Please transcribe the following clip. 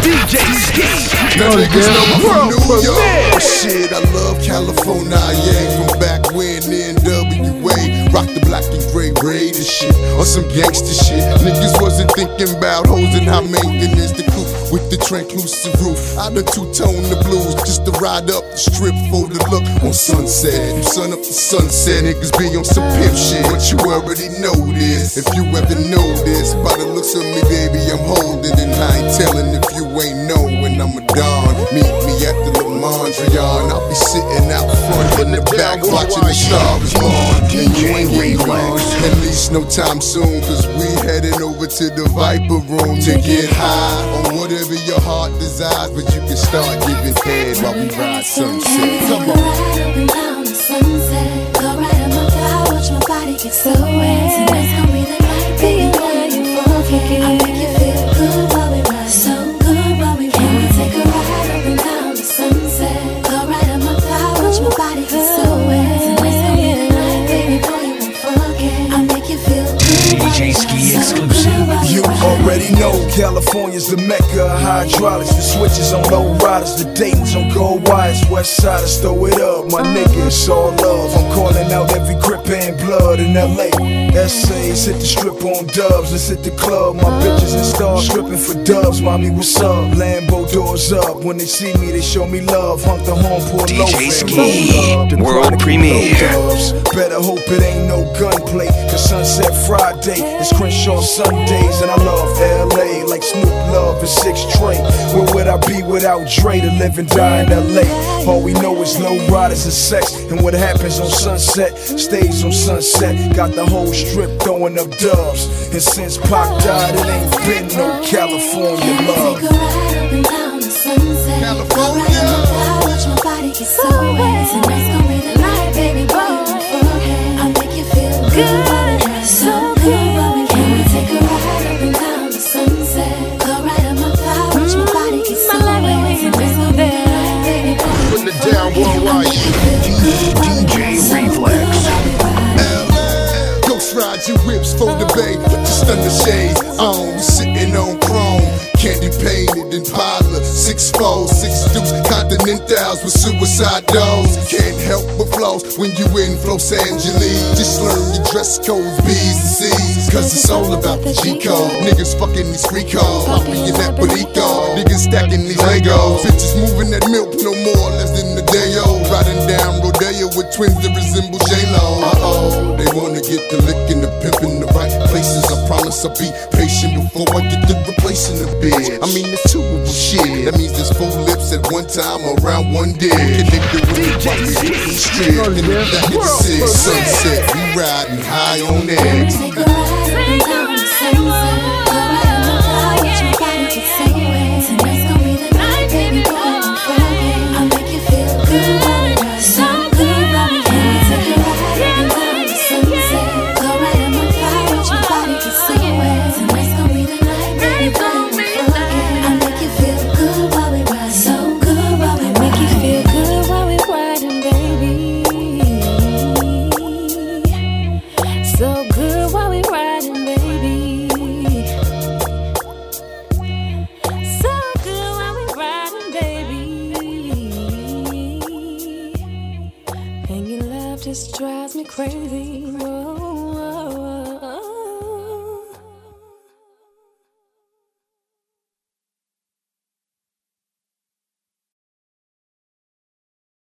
DJ Ski. Now niggas know I'm from New York. Shit, I love California, yeah. From back when NWA rock the black and gray braid and shit. On some gangster shit. Niggas wasn't thinking about hoes and high maintenance. The coupe with the translucent roof. I done two-tone the blues just to ride up the strip for the look on Sunset. From sun up to sunset, niggas be on some pimp shit. But you already know this. If you ever know this, by the looks of me, baby, I'm holding and I ain't telling if you ain't know when I'm a Don. Meet me at the Le Mondrian. I'll be sitting out front in the back watching the stars born. And you ain't waiting long, at least no time soon, cause we heading over to the Viper Room to get high on whatever your heart desires. But you can start giving head while we ride sunset. Come on. Up and down the sunset. Go right on my thigh, watch my body get so wet. Tonight's gonna be the night, baby, while you forget. I make you feel good while we ride, so good while we ride. Can we take a ride up and down the sunset? Go right on my thigh, watch my body get so wet. Tonight's gonna be the night, baby, boy, you won't forget. I make you feel good. DJ Ski exclusive. You already know California's the mecca of hydraulics. The switches on low riders, the Dayton's on gold wires. West siders throw it up, my nigga, it's all love. I'm calling out every grip and blood in LA. Essays hit the strip on dubs, let's hit the club. My bitches and stars stripping for dubs. Mommy, what's up? Lambo doors up. When they see me, they show me love. Honk the horn, pull low. DJ Ski, world premiere. Better hope it ain't no gunplay. Cause Sunset Friday, it's Crenshaw Sundays. And I love LA like Snoop Love and 6 Trey. Where would I be without Dre to live and die in LA? All we know is low riders and sex. And what happens on Sunset stays on Sunset. Got the whole strip throwing up dubs. And since Pac died, it ain't been no California love. Take a ride up and down the sunset. California. Go right on my thigh, watch my body get so wet. Tonight's gonna be the night, baby, boy, you won't forget. I make you feel good while we ride, so good while we ride. Can we take a ride up and down the sunset? Go right on my thigh, watch my body get so wet. Tonight's gonna be the night, baby, boy, you Putting it won't down forget. worldwide. I make you feel good while we ride, so good while we ride. Ghost ride your whips for the bay, just under shades on, sitting on chrome, candy painted in parlor, 6'4", 6 dukes, continentals with suicide doors. Can't help but flows when you in Los Angeles. Just learn your dress codes, B's and C's, cause it's all about the G code. Niggas fucking these free codes, Poppy and that Perico. Niggas stacking these Legos, bitches moving that milk no more, less than a day old. Riding down Rodeo with twins that resemble J-Lo. Uh-oh, they wanna get the lick and the pimp in the right places. I promise I'll be patient before I get to replacing the bitch. I mean, it's two of them shit. That means there's 4 lips at one time around one dick. Connected with the body, hitting the strip. In the back of the 6 sunset, we riding high on Take that. a ride up and down the sunset. Go right on my thigh, watch my body get so wet. Tonight's gonna be the night, baby, boy, you won't forget. I make you feel good while we ride, so good while we ride. Take a ride up and down the sunset. Go right on my thigh, watch my body get so wet. Tonight's gonna be the night, baby, boy, you won't forget. I make you feel good while we ride, so good while we ride. Make you feel good while we riding, baby. So good while we riding, baby. So good while we riding, baby. And your love just drives me crazy.